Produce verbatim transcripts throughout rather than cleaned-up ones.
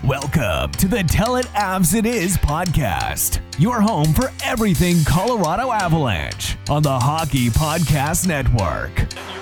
Welcome to the Tell It Avs It Is podcast, your home for everything Colorado Avalanche on the Hockey Podcast Network.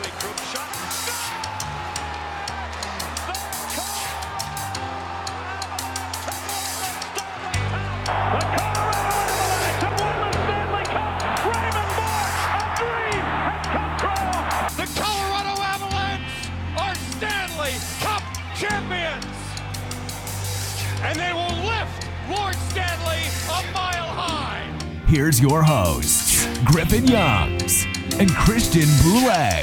Here's your hosts, Griffin Youngs and Christian Boulay.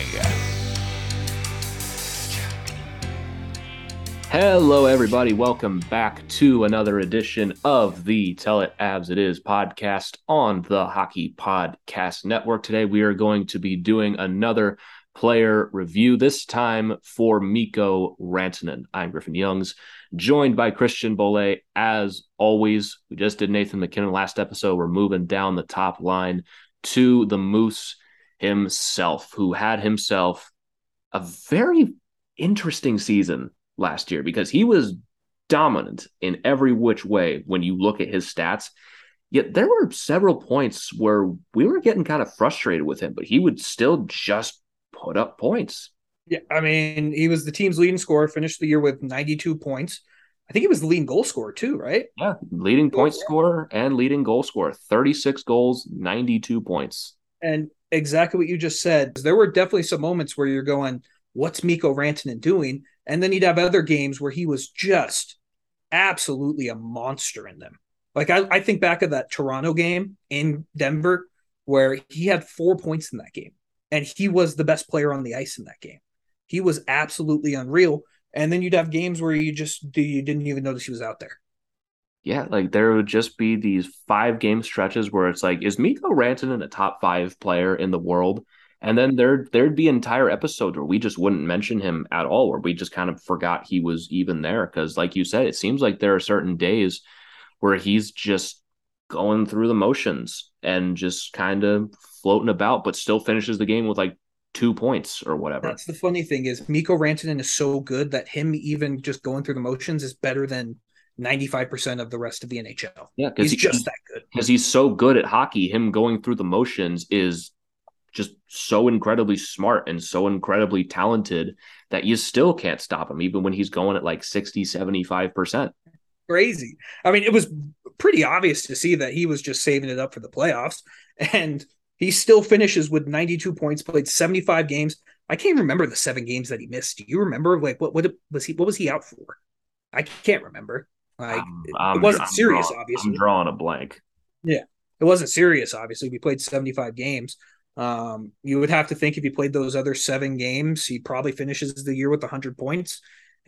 Hello, everybody. Welcome back to another edition of the Tell It Avs It Is podcast on the Hockey Podcast Network. Today, we are going to be doing another player review, this time for Mikko Rantanen. I'm Griffin Youngs, joined by Christian Boulay. As always, we just did Nathan MacKinnon last episode. We're moving down the top line to the Moose himself, who had himself a very interesting season last year because he was dominant in every which way when you look at his stats. Yet there were several points where we were getting kind of frustrated with him, but he would still just put up points. Yeah, I mean, he was the team's leading scorer, finished the year with ninety-two points. I think he was the leading goal scorer too, right? Yeah, leading point scorer and leading goal scorer. thirty-six goals, ninety-two points. And exactly what you just said. There were definitely some moments where you're going, what's Mikko Rantanen doing? And then you'd have other games where he was just absolutely a monster in them. Like I, I think back of that Toronto game in Denver where he had four points in that game. And he was the best player on the ice in that game. He was absolutely unreal. And then you'd have games where you just you didn't even notice he was out there. Yeah, like there would just be these five game stretches where it's like, is Mikko Rantanen a top five player in the world? And then there there'd be entire episodes where we just wouldn't mention him at all, where we just kind of forgot he was even there. Because like you said, it seems like there are certain days where he's just going through the motions and just kind of floating about, but still finishes the game with like two points or whatever. That's the funny thing is Mikko Rantanen is so good that him even just going through the motions is better than ninety-five percent of the rest of the N H L. Yeah, he's he, just that good. Because he's so good at hockey, him going through the motions is just so incredibly smart and so incredibly talented that you still can't stop him, even when he's going at like sixty, seventy-five percent. Crazy. I mean, it was pretty obvious to see that he was just saving it up for the playoffs, and he still finishes with ninety-two points, played seventy-five games. I can't remember the seven games that he missed. Do you remember like what what was he what was he out for? I can't remember. Like I'm, it wasn't I'm serious, drawing, obviously. I'm drawing a blank. Yeah, it wasn't serious. Obviously, we played seventy-five games. Um, you would have to think if he played those other seven games, he probably finishes the year with one hundred points.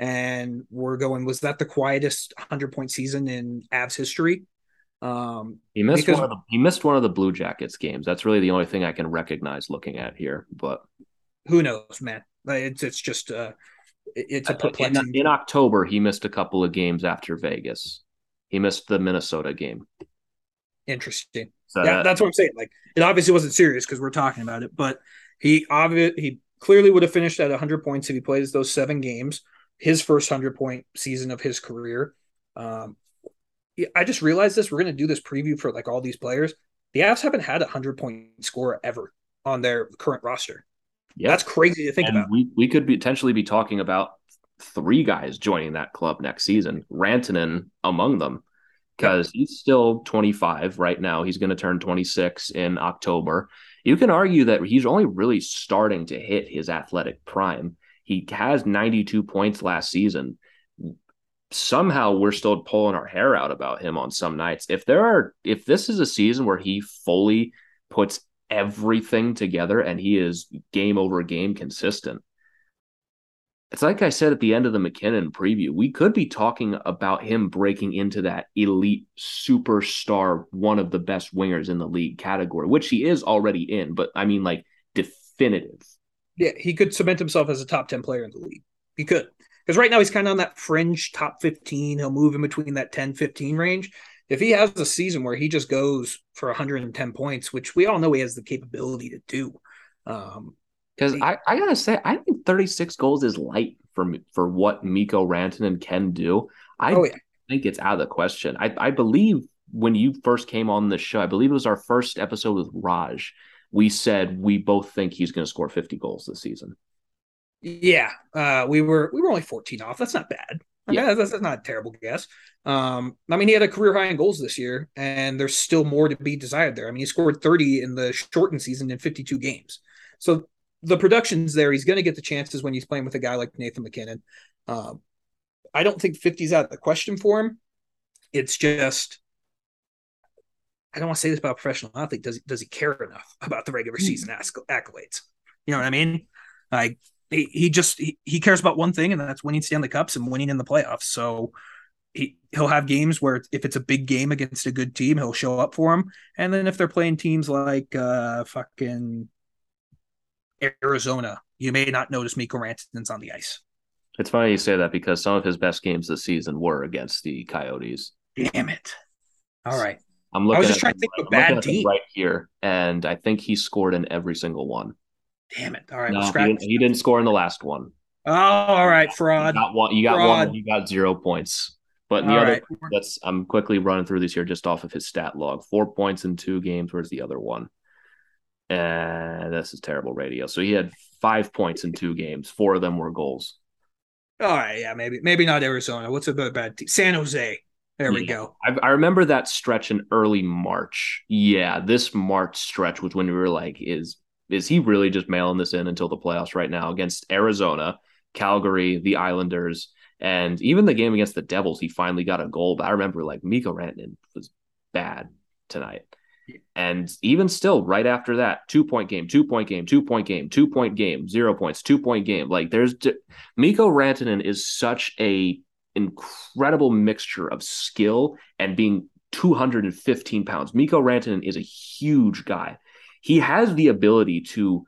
And we're going, was that the quietest one hundred point season in Avs history? Um, he missed because, one of the he missed one of the Blue Jackets games. That's really the only thing I can recognize looking at here. But who knows, man? It's it's just uh, it's a perplexing. In, in October, he missed a couple of games after Vegas. He missed the Minnesota game. Interesting. So yeah, that, that's what I'm saying. Like it obviously wasn't serious because we're talking about it, but he obviously he clearly would have finished at one hundred points if he plays those seven games. His first one hundred point season of his career. Um, I just realized this. We're going to do this preview for like all these players. The Avs haven't had a one hundred point scorer ever on their current roster. Yeah, that's crazy to think and about. We we could potentially be talking about three guys joining that club next season. Rantanen among them, because yeah. he's still twenty-five right now. He's going to turn twenty-six in October. You can argue that he's only really starting to hit his athletic prime. He has ninety-two points last season. Somehow we're still pulling our hair out about him on some nights. If there are, if this is a season where he fully puts everything together and he is game over game consistent, it's like I said at the end of the MacKinnon preview, we could be talking about him breaking into that elite superstar, one of the best wingers in the league category, which he is already in, but I mean like definitive. Yeah, he could cement himself as a top ten player in the league. He could. Because right now he's kind of on that fringe top fifteen. He'll move in between that ten, fifteen range. If he has a season where he just goes for one hundred ten points, which we all know he has the capability to do. Um, Because I, I got to say, I think thirty-six goals is light for for what Mikko Rantanen can do. I, oh, yeah. think it's out of the question. I, I believe when you first came on the show, I believe it was our first episode with Raj. We said we both think he's going to score fifty goals this season. Yeah, uh, we were we were only fourteen off. That's not bad. Yeah. That's, that's not a terrible guess. Um, I mean, he had a career high in goals this year, and there's still more to be desired there. I mean, he scored thirty in the shortened season in fifty-two games. So the production's there. He's going to get the chances when he's playing with a guy like Nathan MacKinnon. Um, I don't think fifty's out of the question for him. It's just, I don't want to say this about a professional athlete. Does, does he care enough about the regular season accolades? You know what I mean? Like, he, he just, he, he cares about one thing, and that's winning Stanley Cups and winning in the playoffs. So he, he'll have games where if it's a big game against a good team, he'll show up for them. And then if they're playing teams like uh, fucking Arizona, you may not notice Mikko Rantanen's on the ice. It's funny you say that because some of his best games this season were against the Coyotes. Damn it. All right. I'm looking I was just at trying them, to think of a I'm looking bad at them team. right here, and I think he scored in every single one. Damn it. All right. No, we'll he, scratch. didn't, he didn't score in the last one. Oh, all right. Fraud. You got one. You got Fraud. one. You got zero points. But in the All other, right. that's I'm quickly running through this here just off of his stat log. Four points in two games. Where's the other one? And this is terrible radio. So he had five points in two games. Four of them were goals. All right. Yeah, maybe maybe not Arizona. What's a bad team? San Jose. There we Yeah. go. I, I remember that stretch in early March. Yeah, this March stretch was when we were like, is is he really just mailing this in until the playoffs right now against Arizona, Calgary, the Islanders, and even the game against the Devils, he finally got a goal. But I remember like Mikko Rantanen was bad tonight. And even still, right after that, two-point game, two-point game, two-point game, two-point game, zero points, two-point game. Like there's Mikko Rantanen is such a incredible mixture of skill and being two hundred fifteen pounds. Mikko Rantanen is a huge guy. He has the ability to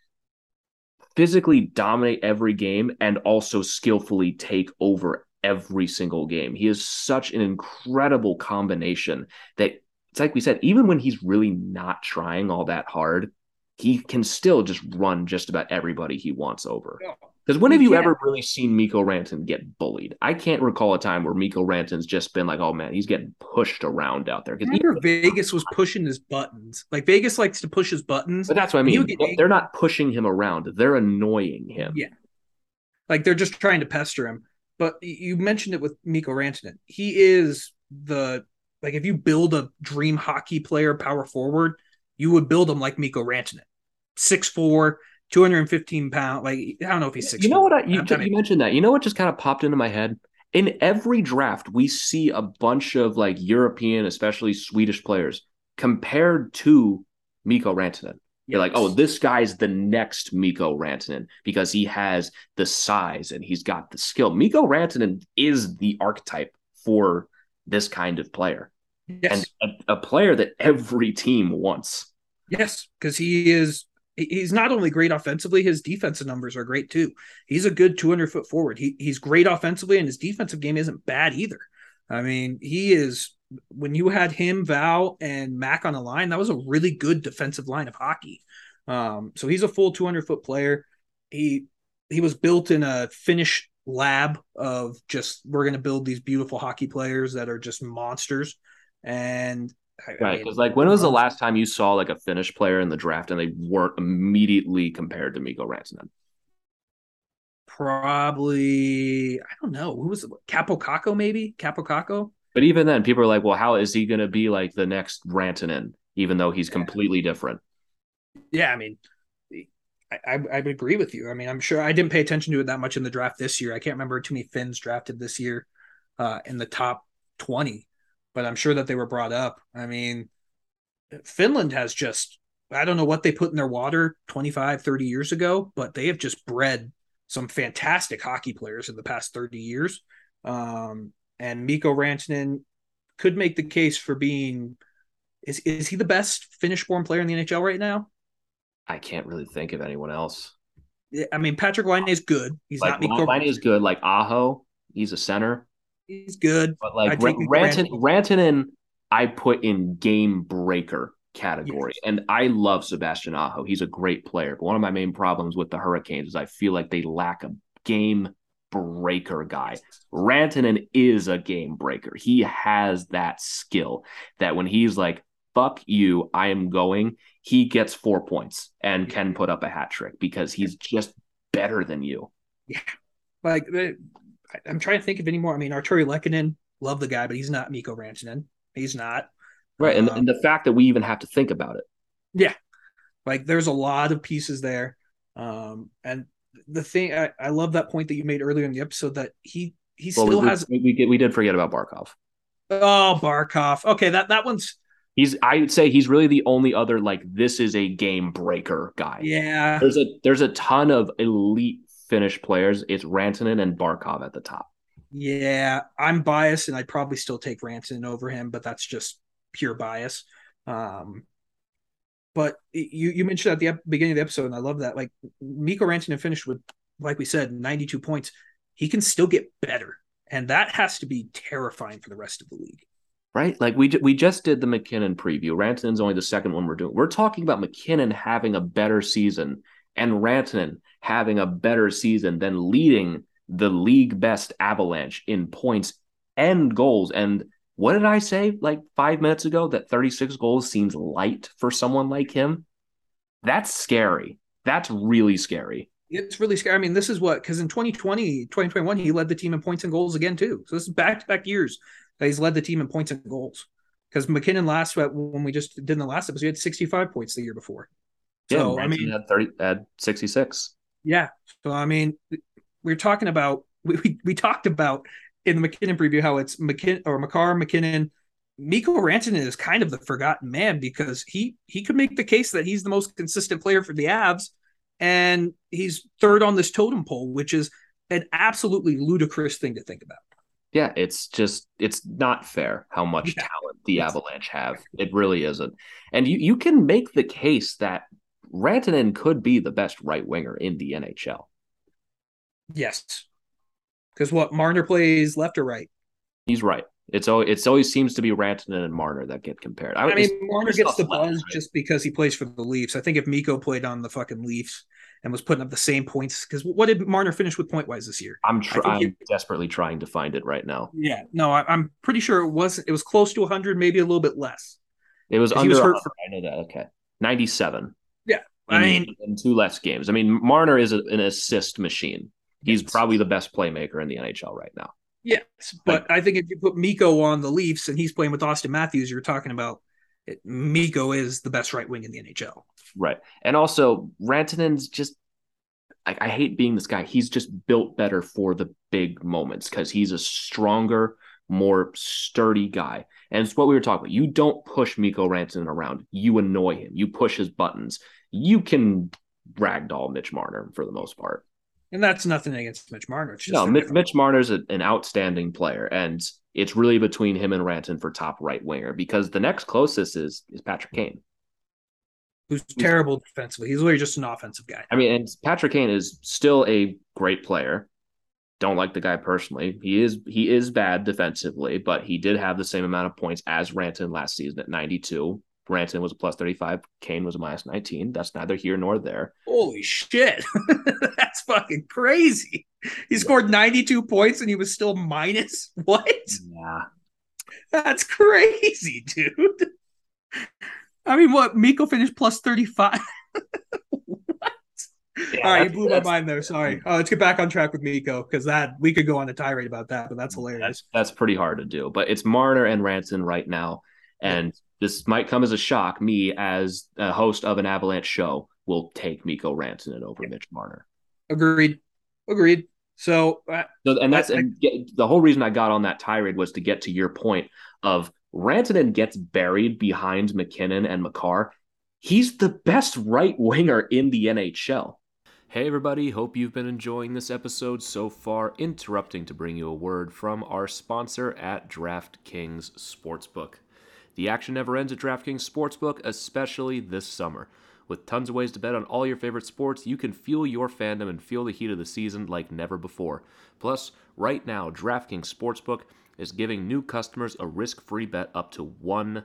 physically dominate every game and also skillfully take over every single game. He is such an incredible combination that it's like we said, even when he's really not trying all that hard, he can still just run just about everybody he wants over. Because when have you ever really seen Mikko Rantanen get bullied? I can't recall a time where Mikko Rantanen's just been like, oh man, he's getting pushed around out there. Remember Vegas was pushing his buttons. Like Vegas likes to push his buttons. But that's what I mean. They're not pushing him around. They're annoying him. Yeah. Like they're just trying to pester him. But you mentioned it with Mikko Rantanen. He is the, like if you build a dream hockey player power forward, you would build him like Mikko Rantanen. six foot four, two hundred fifteen pounds. Like, I don't know if he's six. You know what? I, you, I mean, you mentioned that. You know what just kind of popped into my head? In every draft, we see a bunch of like European, especially Swedish players compared to Mikko Rantanen. You're like, oh, this guy's the next Mikko Rantanen because he has the size and he's got the skill. Mikko Rantanen is the archetype for this kind of player. Yes. And a, a player that every team wants. Yes, because he is he's not only great offensively, his defensive numbers are great too. He's a good two hundred foot forward. He he's great offensively, and his defensive game isn't bad either. I mean, he is, when you had him, Val, and Mac on a line, that was a really good defensive line of hockey. Um, so he's a full two hundred foot player. He he was built in a Finnish lab of just, we're going to build these beautiful hockey players that are just monsters. And right, because like when was the last time you saw like a Finnish player in the draft and they weren't immediately compared to Mikko Rantanen? Probably, I don't know. Who was it? Capo Caco, maybe? Capo Caco? But even then, people are like, well, how is he going to be like the next Rantanen, even though he's completely different? Yeah, I mean, I, I, I would agree with you. I mean, I'm sure I didn't pay attention to it that much in the draft this year. I can't remember too many Finns drafted this year uh, in the top twenty. But I'm sure that they were brought up. I mean, Finland has just, I don't know what they put in their water twenty-five, thirty years ago, but they have just bred some fantastic hockey players in the past thirty years. Um, and Mikko Rantanen could make the case for being, is, is he the best Finnish-born player in the N H L right now? I can't really think of anyone else. I mean, Patrick Laine is good. He's like, not Mikko. Laine is good. Like Aho, he's a center. He's good. But like Rantanen, Rantanen, I put in game breaker category. Yes. And I love Sebastian Aho. He's a great player. But one of my main problems with the Hurricanes is I feel like they lack a game breaker guy. Rantanen is a game breaker. He has that skill that when he's like, fuck you, I am going, he gets four points and can put up a hat trick because he's just better than you. Yeah. Like, I'm trying to think of any more. I mean, Artturi Lehkonen, love the guy, but he's not Mikko Rantanen. He's not. Right. And, um, and the fact that we even have to think about it. Yeah. Like, there's a lot of pieces there. Um, and the thing, I, I love that point that you made earlier in the episode that he he well, still we, has. We, we, we did forget about Barkov. Oh, Barkov. Okay, that, that one's. He's, I would say he's really the only other, like, this is a game breaker guy. Yeah. There's a, there's a ton of elite Finnish players. It's Rantanen and Barkov at the top. Yeah. I'm biased and I'd probably still take Rantanen over him, but that's just pure bias. Um, but you, you mentioned at the beginning of the episode, and I love that, like, Mikko Rantanen finished with, like we said, ninety-two points. He can still get better. And that has to be terrifying for the rest of the league. Right? Like we we just did the MacKinnon preview. Rantanen's only the second one we're doing. We're talking about MacKinnon having a better season and Rantanen having a better season than leading the league best Avalanche in points and goals. And what did I say like five minutes ago? That thirty-six goals seems light for someone like him? That's scary. That's really scary. It's really scary. I mean, this is what, because in twenty twenty, twenty twenty-one, he led the team in points and goals again, too. So this is back-to-back years that he's led the team in points and goals. Because MacKinnon last, when we just did in the last episode, he had sixty-five points the year before. So, yeah, I mean, had thirty, had sixty-six. Yeah. So, I mean, we're talking about, we, we, we talked about in the MacKinnon preview how it's McKinnon or Makar, MacKinnon. Mikko Rantanen is kind of the forgotten man because he he could make the case that he's the most consistent player for the Avs. And he's third on this totem pole, which is an absolutely ludicrous thing to think about. Yeah, it's just, it's not fair how much yeah. talent the it's, Avalanche have. It really isn't. And you, you can make the case that Rantanen could be the best right winger in the N H L. Yes. Because what, Marner plays left or right? He's right. It's always, it's always seems to be Rantanen and Marner that get compared. I, I mean, Marner gets the buzz right? just because he plays for the Leafs. I think if Mikko played on the fucking Leafs and was putting up the same points, because what did Marner finish with point wise this year? I'm tr- I'm he, desperately trying to find it right now. Yeah, no, I, I'm pretty sure it was it was close to one hundred, maybe a little bit less. It was under. Was hurt for- I know that. Okay, ninety-seven. Yeah, I in, mean, in two less games. I mean, Marner is a, an assist machine. He's yes. probably the best playmaker in the N H L right now. Yes, but like, I think if you put Mikko on the Leafs and he's playing with Austin Matthews, you're talking about it, Mikko is the best right wing in the N H L. Right. And also, Rantanen's just, I, I hate being this guy. He's just built better for the big moments because he's a stronger, more sturdy guy. And it's what we were talking about. You don't push Mikko Rantanen around. You annoy him. You push his buttons. You can ragdoll Mitch Marner for the most part. And that's nothing against Mitch Marner. It's just no, Mitch, Mitch Marner's a, an outstanding player, and it's really between him and Rantanen for top right winger because the next closest is is Patrick Kane, who's terrible defensively. He's really just an offensive guy. I mean, and Patrick Kane is still a great player. Don't like the guy personally. He is he is bad defensively, but he did have the same amount of points as Rantanen last season at ninety-two. Rantanen was a plus thirty-five. Kane was a minus nineteen. That's neither here nor there. Holy shit. That's fucking crazy. He scored ninety-two points and he was still minus. What? Yeah. That's crazy, dude. I mean, what? Mikko finished plus thirty-five. What? Yeah, all right, you blew my mind there. Sorry. Oh, let's get back on track with Mikko because that we could go on a tirade about that, but that's hilarious. That's, that's pretty hard to do. But it's Marner and Rantanen right now. And this might come as a shock. Me, as a host of an Avalanche show, will take Mikko Rantanen over yeah. Mitch Marner. Agreed. Agreed. So, uh, so and that's and get, the whole reason I got on that tirade was to get to your point of Rantanen gets buried behind MacKinnon and Makar. He's the best right winger in the N H L. Hey everybody, hope you've been enjoying this episode so far. Interrupting to bring you a word from our sponsor at DraftKings Sportsbook. The action never ends at DraftKings Sportsbook, especially this summer. With tons of ways to bet on all your favorite sports, you can fuel your fandom and feel the heat of the season like never before. Plus, right now, DraftKings Sportsbook is giving new customers a risk-free bet up to one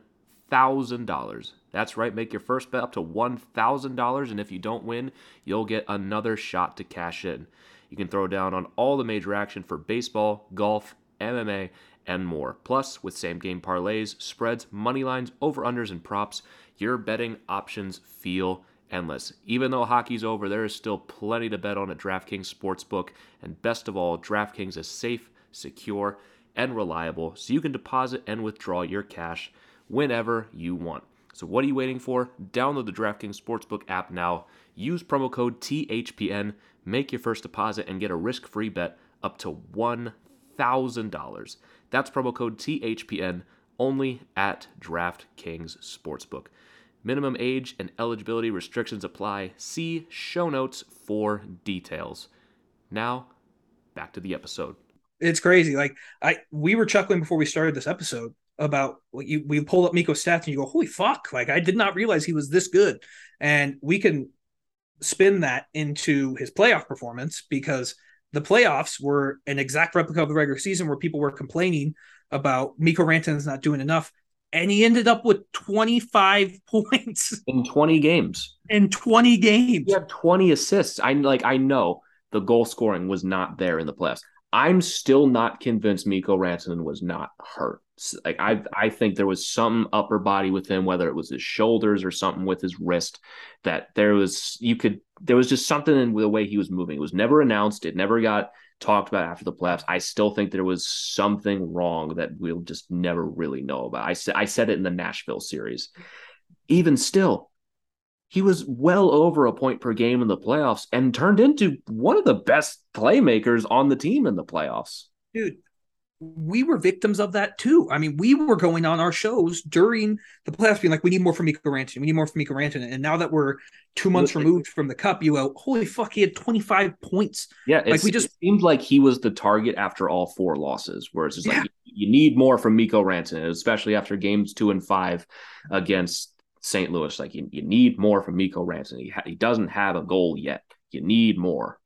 thousand dollars. That's right, make your first bet up to one thousand dollars, and if you don't win, you'll get another shot to cash in. You can throw down on all the major action for baseball, golf, M M A, and more. Plus, with same-game parlays, spreads, money lines, over-unders, and props, your betting options feel endless. Even though hockey's over, there is still plenty to bet on at DraftKings Sportsbook, and best of all, DraftKings is safe, secure, and reliable, so you can deposit and withdraw your cash whenever you want. So what are you waiting for? Download the DraftKings Sportsbook app now. Use promo code T H P N, make your first deposit, and get a risk-free bet up to one thousand dollars. That's promo code T H P N only at DraftKings Sportsbook. Minimum age and eligibility restrictions apply. See show notes for details. Now, back to the episode. It's crazy. Like I, we were chuckling before we started this episode about what you. We pulled up Mikko's stats and you go, "Holy fuck!" Like I did not realize he was this good. And we can spin that into his playoff performance because the playoffs were an exact replica of the regular season where people were complaining about Mikko Rantanen's not doing enough. And he ended up with twenty-five points in twenty games. In twenty games. He had twenty assists. I like I know the goal scoring was not there in the playoffs. I'm still not convinced Mikko Rantanen was not hurt. Like I I think there was some upper body with him, whether it was his shoulders or something with his wrist, that there was you could there was just something in the way he was moving. It was never announced. It never got talked about after the playoffs. I still think there was something wrong that we'll just never really know about. I said I said it in the Nashville series. Even still, he was well over a point per game in the playoffs and turned into one of the best playmakers on the team in the playoffs. Dude, we were victims of that too. I mean, we were going on our shows during the playoffs being like, we need more from Mikko Rantanen. We need more from Mikko Rantanen. And now that we're two months removed from the cup, you go, holy fuck, he had twenty-five points. Yeah, like we just it seemed like he was the target after all four losses, where it's just yeah. like, you, you need more from Mikko Rantanen, especially after games two and five against Saint Louis. Like, you, you need more from Mikko Rantanen. He, ha- he doesn't have a goal yet. You need more.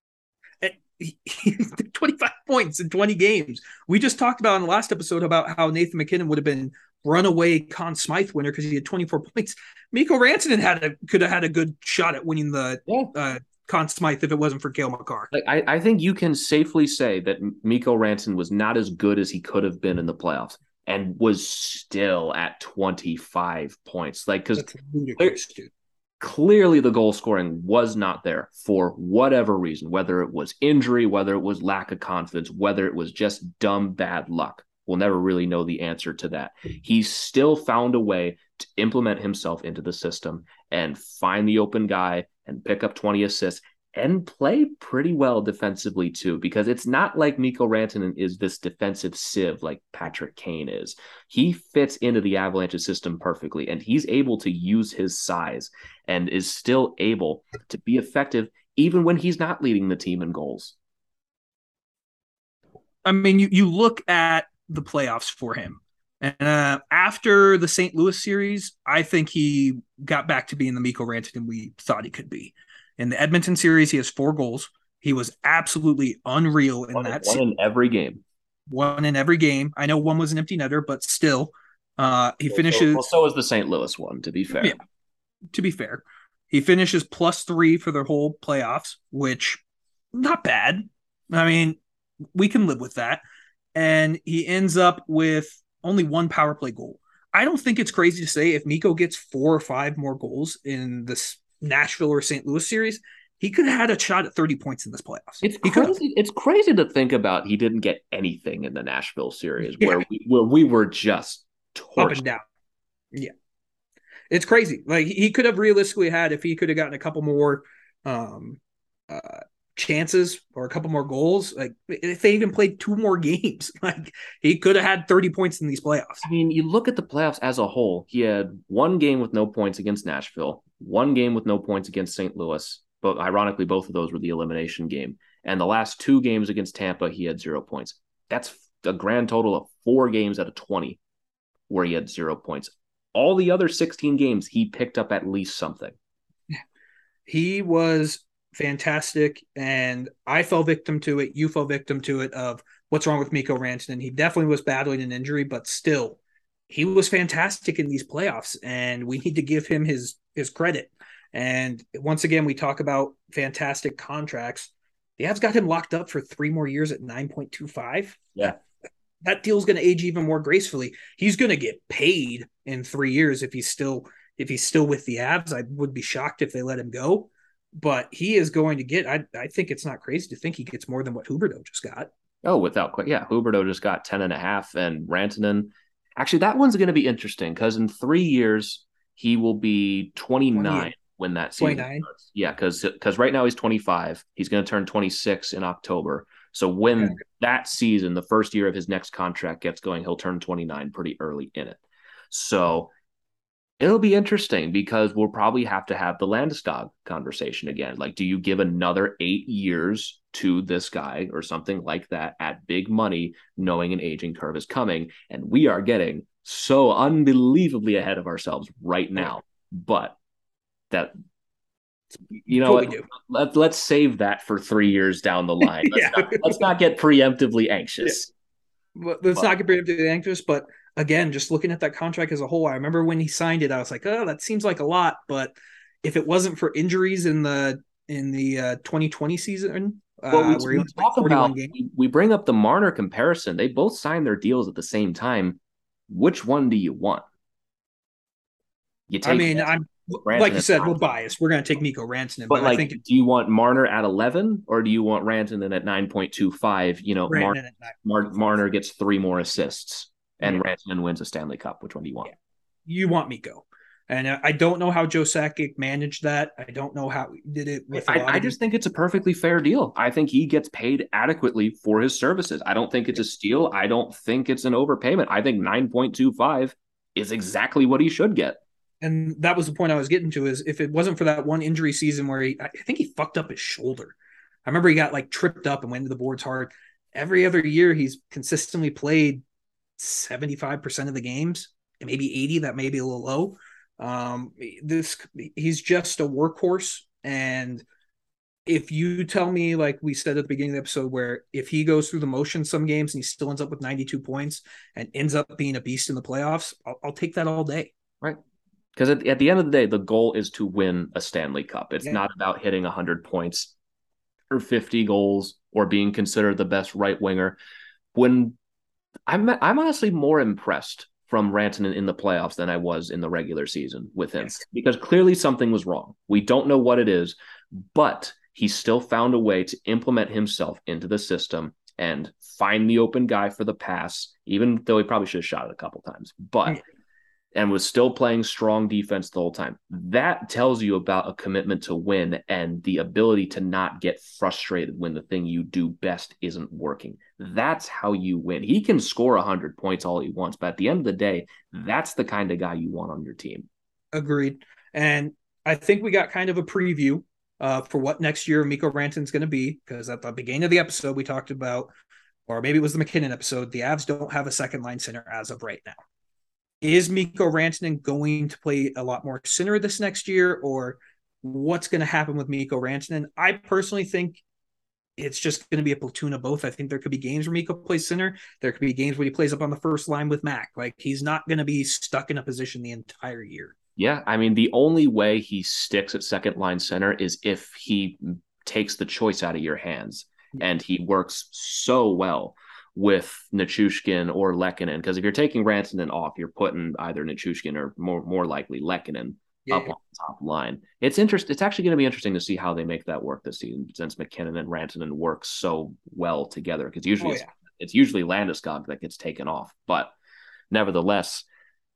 twenty-five points in twenty games. We just talked about in the last episode about how Nathan MacKinnon would have been runaway Conn Smythe winner because he had twenty-four points. Mikko Rantanen had a could have had a good shot at winning the yeah. uh, Conn Smythe if it wasn't for Cale Makar. Like I, I think you can safely say that Mikko Rantanen was not as good as he could have been in the playoffs and was still at twenty-five points. Like because clearly the goal scoring was not there for whatever reason, whether it was injury, whether it was lack of confidence, whether it was just dumb bad luck. We'll never really know the answer to that. He still found a way to implement himself into the system and find the open guy and pick up twenty assists and play pretty well defensively too, because it's not like Mikko Rantanen is this defensive sieve like Patrick Kane is. He fits into the Avalanche system perfectly, and he's able to use his size and is still able to be effective even when he's not leading the team in goals. I mean, you, you look at the playoffs for him. And uh, after the Saint Louis series, I think he got back to being the Mikko Rantanen we thought he could be. In the Edmonton series, he has four goals. He was absolutely unreal in one, that one series. in every game. One in every game. I know one was an empty netter, but still, uh, he well, finishes. So, well, so was the Saint Louis one, to be fair. Yeah, to be fair. He finishes plus three for the whole playoffs, which not bad. I mean, we can live with that. And he ends up with only one power play goal. I don't think it's crazy to say if Mikko gets four or five more goals in this Nashville or Saint Louis series, he could have had a shot at thirty points in this playoffs. It's he crazy. It's crazy to think about. He didn't get anything in the Nashville series yeah. where we, where we were just torched. Up and down. Yeah, it's crazy. Like he could have realistically had if he could have gotten a couple more um, uh, chances or a couple more goals. Like if they even played two more games, like he could have had thirty points in these playoffs. I mean, you look at the playoffs as a whole. He had one game with no points against Nashville, one game with no points against Saint Louis. But ironically, both of those were the elimination game. And the last two games against Tampa, he had zero points. That's a grand total of four games out of twenty where he had zero points. All the other sixteen games, he picked up at least something. He was fantastic, and I fell victim to it. You fell victim to it of what's wrong with Mikko Rantanen. He definitely was battling an injury, but still, he was fantastic in these playoffs, and we need to give him his his credit. And once again, we talk about fantastic contracts. The Avs got him locked up for three more years at nine point two five. Yeah. That deal's going to age even more gracefully. He's going to get paid in three years if he's still if he's still with the Avs. I would be shocked if they let him go, but he is going to get. I I think it's not crazy to think he gets more than what Huberdeau just got. Oh, without question. Yeah, Huberdeau just got ten and a half, and Rantanen. Actually, that one's going to be interesting because in three years he will be twenty-nine when that season twenty-nine starts. Yeah, because because right now he's twenty-five. He's going to turn twenty-six in October. So when okay. that season, the first year of his next contract gets going, he'll turn twenty-nine pretty early in it. So it'll be interesting because we'll probably have to have the Landeskog conversation again. Like, do you give another eight years to this guy or something like that at big money, knowing an aging curve is coming? And we are getting so unbelievably ahead of ourselves right now. But that, you know, what, let, let's save that for three years down the line. Let's, yeah. not, let's not get preemptively anxious. Yeah. Let's but, not get preemptively anxious, but again, just looking at that contract as a whole, I remember when he signed it, I was like, oh, that seems like a lot. But if it wasn't for injuries in the in the uh, twenty twenty season, uh, well, we, where we, he was talk about, we, we bring up the Marner comparison. They both signed their deals at the same time. Which one do you want? You take I mean, I'm Rantanen like you said, we're biased. We're going to take Mikko Rantanen. But, but like, I think do you want Marner at eleven or do you want Rantanen at nine point two five? You know, Mar- Mar- Marner gets three more assists and yeah. Rantanen wins a Stanley Cup. Which one do you want? Yeah. You want Mikko. And I don't know how Joe Sakic managed that. I don't know how he did it. With I, I just think it's a perfectly fair deal. I think he gets paid adequately for his services. I don't think it's a steal. I don't think it's an overpayment. I think nine point two five is exactly what he should get. And that was the point I was getting to, is if it wasn't for that one injury season where he, I think he fucked up his shoulder. I remember he got like tripped up and went to the boards hard. Every other year he's consistently played seventy-five percent of the games, and maybe eighty, that may be a little low. Um, this, he's just a workhorse. And if you tell me, like we said at the beginning of the episode, where if he goes through the motion some games and he still ends up with ninety-two points and ends up being a beast in the playoffs, I'll, I'll take that all day. Right. Because at, at the end of the day, the goal is to win a Stanley Cup. It's yeah. not about hitting one hundred points or fifty goals or being considered the best right winger. When I'm, I'm honestly more impressed from Rantanen in the playoffs than I was in the regular season with him. Yes. Because clearly something was wrong. We don't know what it is, but he still found a way to implement himself into the system and find the open guy for the pass, even though he probably should have shot it a couple times. But... Yeah. And was still playing strong defense the whole time. That tells you about a commitment to win and the ability to not get frustrated when the thing you do best isn't working. That's how you win. He can score one hundred points all he wants, but at the end of the day, that's the kind of guy you want on your team. Agreed. And I think we got kind of a preview uh, for what next year Mikko Rantanen's going to be, because at the beginning of the episode, we talked about, or maybe it was the McKinnon episode, the Avs don't have a second line center as of right now. Is Mikko Rantanen going to play a lot more center this next year, or what's going to happen with Mikko Rantanen? I personally think it's just going to be a platoon of both. I think there could be games where Mikko plays center. There could be games where he plays up on the first line with Mac. Like, he's not going to be stuck in a position the entire year. Yeah, I mean, the only way he sticks at second line center is if he takes the choice out of your hands, and he works so well with Nichushkin or Lehkonen, because if you're taking Rantanen off, you're putting either Nichushkin or more more likely Lehkonen yeah, up yeah. on the top line. It's interest. It's actually going to be interesting to see how they make that work this season, since McKinnon and Rantanen work so well together. Because usually oh, it's, yeah. it's usually Landeskog that gets taken off, but nevertheless,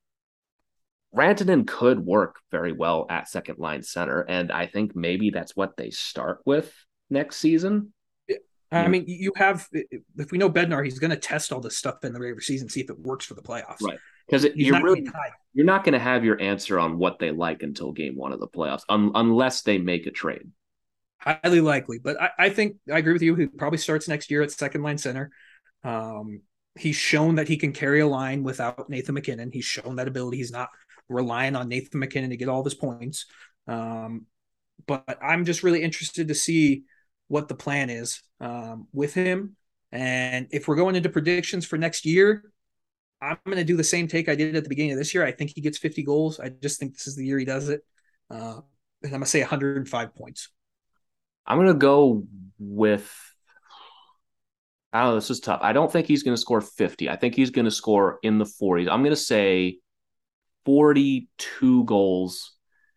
Rantanen could work very well at second line center, and I think maybe that's what they start with next season. I mean, you have, if we know Bednar, he's going to test all this stuff in the regular season, see if it works for the playoffs. Right. Because you're really, you're not going to have your answer on what they like until game one of the playoffs, un- unless they make a trade. Highly likely. But I, I think I agree with you. He probably starts next year at second line center. Um, he's shown that he can carry a line without Nathan McKinnon. He's shown that ability. He's not relying on Nathan McKinnon to get all of his points. Um, but I'm just really interested to see what the plan is um, with him. And if we're going into predictions for next year, I'm going to do the same take I did at the beginning of this year. I think he gets fifty goals. I just think this is the year he does it. Uh, and I'm going to say one hundred five points. I'm going to go with, I don't know, this is tough. I don't think he's going to score fifty. I think he's going to score in the forties. I'm going to say forty-two goals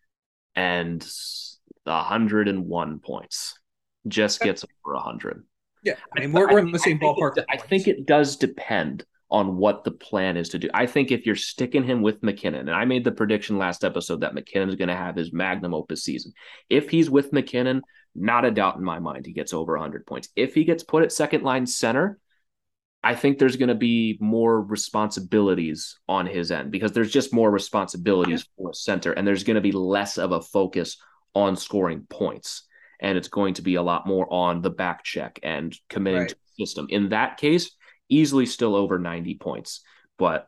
and one hundred one points. Just gets over one hundred. Yeah, I mean, we're, we're in the same I ballpark. It, I think it does depend on what the plan is to do. I think if you're sticking him with MacKinnon, and I made the prediction last episode that MacKinnon is going to have his magnum opus season. If he's with MacKinnon, not a doubt in my mind he gets over one hundred points. If he gets put at second line center, I think there's going to be more responsibilities on his end because there's just more responsibilities yeah. for a center, and there's going to be less of a focus on scoring points. And it's going to be a lot more on the back check and committing right. to the system. In that case, easily still over ninety points. But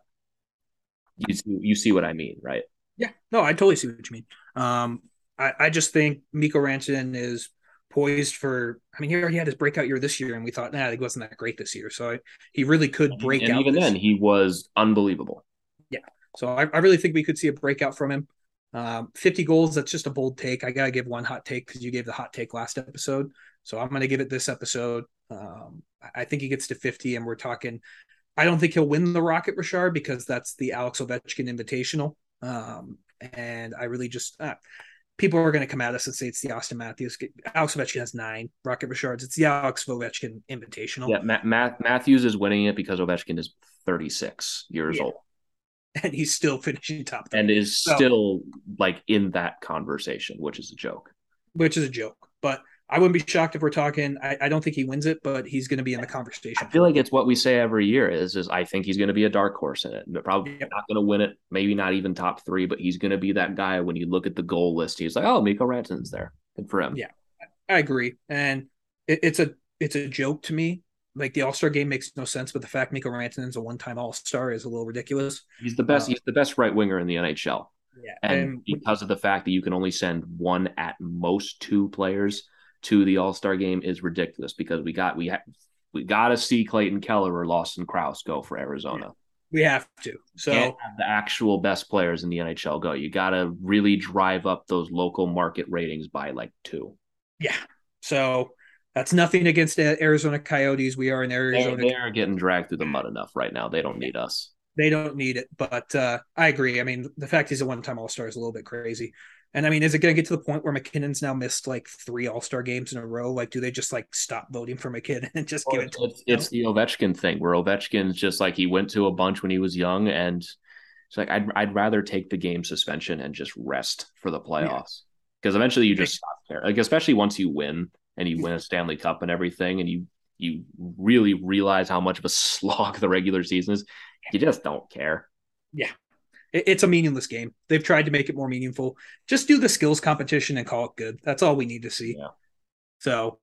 you see, you see what I mean, right? Yeah, no, I totally see what you mean. Um, I, I just think Mikko Rantanen is poised for, I mean, he already had his breakout year this year, and we thought, nah, he wasn't that great this year. So I, he really could break and out. And even then, he was unbelievable. Yeah. So I, I really think we could see a breakout from him. Um, fifty goals, that's just a bold take. I got to give one hot take because you gave the hot take last episode. So I'm going to give it this episode. Um, I think he gets to fifty, and we're talking, I don't think he'll win the Rocket Richard because that's the Alex Ovechkin Invitational. Um, and I really just, uh, people are going to come at us and say it's the Austin Matthews. Alex Ovechkin has nine Rocket Richards. It's the Alex Ovechkin Invitational. Yeah, Ma- Ma- Matthews is winning it because Ovechkin is thirty-six years yeah. old. And he's still finishing top three. And is so, still like in that conversation, which is a joke. Which is a joke. But I wouldn't be shocked if we're talking, I, I don't think he wins it, but he's going to be in the conversation. I feel like it's what we say every year is, is I think he's going to be a dark horse in it. But probably yep. not going to win it, maybe not even top three, but he's going to be that guy when you look at the goal list. He's like, oh, Mikko Rantanen's there. Good for him. Yeah, I agree. And it, it's a it's a joke to me. Like the All-Star game makes no sense, but the fact Mikko Rantanen's a one-time All-Star is a little ridiculous. He's the best. Uh, he's the best right winger in the N H L. Yeah, and, and because of the fact that you can only send one at most two players to the All-Star game is ridiculous. Because we got we ha- we got to see Clayton Keller or Lawson Krause go for Arizona. Yeah, we have to. So have the actual best players in the N H L go. You got to really drive up those local market ratings by like two. Yeah. So. That's nothing against Arizona Coyotes. We are in Arizona. They are getting dragged through the mud enough right now. They don't need us. They don't need it. But uh, I agree. I mean, the fact he's a one-time All-Star is a little bit crazy. And I mean, is it going to get to the point where McKinnon's now missed like three All-Star games in a row? Like, do they just like stop voting for McKinnon and just well, give it to it's, him? It's the Ovechkin thing where Ovechkin's just like he went to a bunch when he was young. And it's like, I'd, I'd rather take the game suspension and just rest for the playoffs. Because yeah. eventually you just stop there. Like, especially once you win. And you win a Stanley Cup and everything, and you you really realize how much of a slog the regular season is. You just don't care. Yeah, it, it's a meaningless game. They've tried to make it more meaningful. Just do the skills competition and call it good. That's all we need to see. Yeah. So,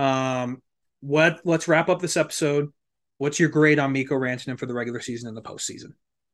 um, what? Let's wrap up this episode. What's your grade on Mikko Rantanen for the regular season and the postseason?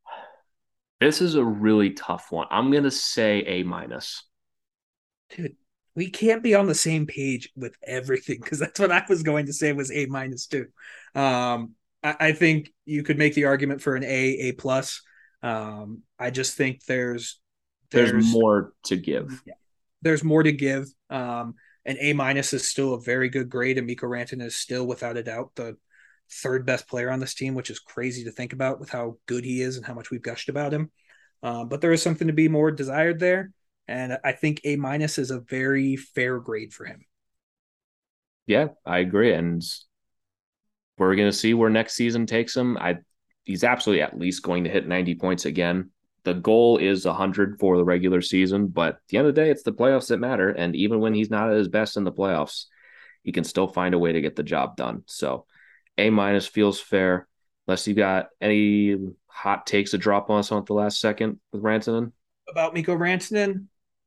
This is a really tough one. I'm gonna say A minus. Dude. We can't be on the same page with everything because that's what I was going to say was A minus too. Um, I, I think you could make the argument for an A, A plus. Um, I just think there's, there's there's more to give. Yeah, there's more to give. Um, an A minus is still a very good grade, and Mikko Rantanen is still without a doubt the third best player on this team, which is crazy to think about with how good he is and how much we've gushed about him. Um, but there is something to be more desired there. And I think A minus is a very fair grade for him. Yeah, I agree. And we're going to see where next season takes him. I He's absolutely at least going to hit ninety points again. The goal is one hundred for the regular season, but at the end of the day, it's the playoffs that matter. And even when he's not at his best in the playoffs, he can still find a way to get the job done. So A minus feels fair. Unless you got any hot takes to drop on us on at the last second with Rantanen. About Mikko Rantanen,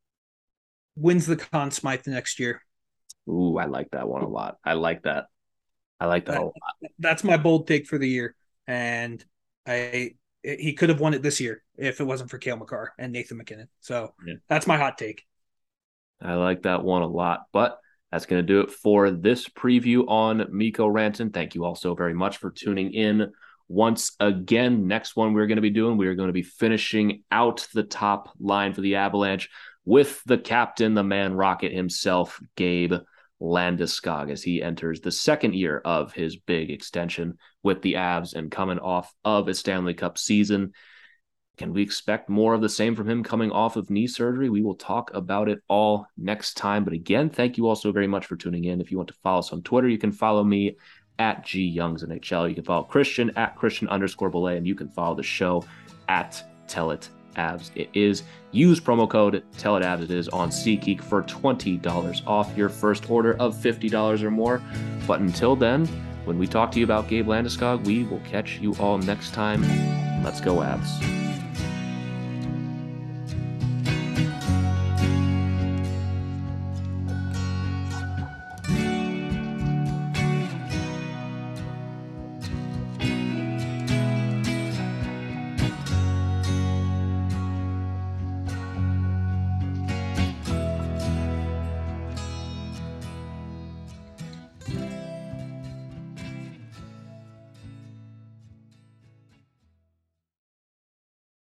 wins the Conn Smythe next year. Ooh, I like that one a lot. I like that. I like that, that a lot. That's my bold take for the year. And I he could have won it this year if it wasn't for Cale Makar and Nathan MacKinnon. So yeah. That's my hot take. I like that one a lot. But that's going to do it for this preview on Mikko Rantanen. Thank you all so very much for tuning in once again. Next one we're going to be doing, we are going to be finishing out the top line for the Avalanche with the captain, the man rocket himself, Gabe Landeskog, as he enters the second year of his big extension with the Avs and coming off of a Stanley Cup season. Can we expect more of the same from him coming off of knee surgery? We will talk about it all next time. But again, thank you all so very much for tuning in. If you want to follow us on Twitter, you can follow me at G Youngs N H L. You can follow Christian at Christian underscore Belay, and you can follow the show at Tell It Avs. It is use promo code Tell It Avs. It is on SeatGeek for twenty dollars off your first order of fifty dollars or more. But until then, when we talk to you about Gabe Landeskog, we will catch you all next time. Let's go Avs.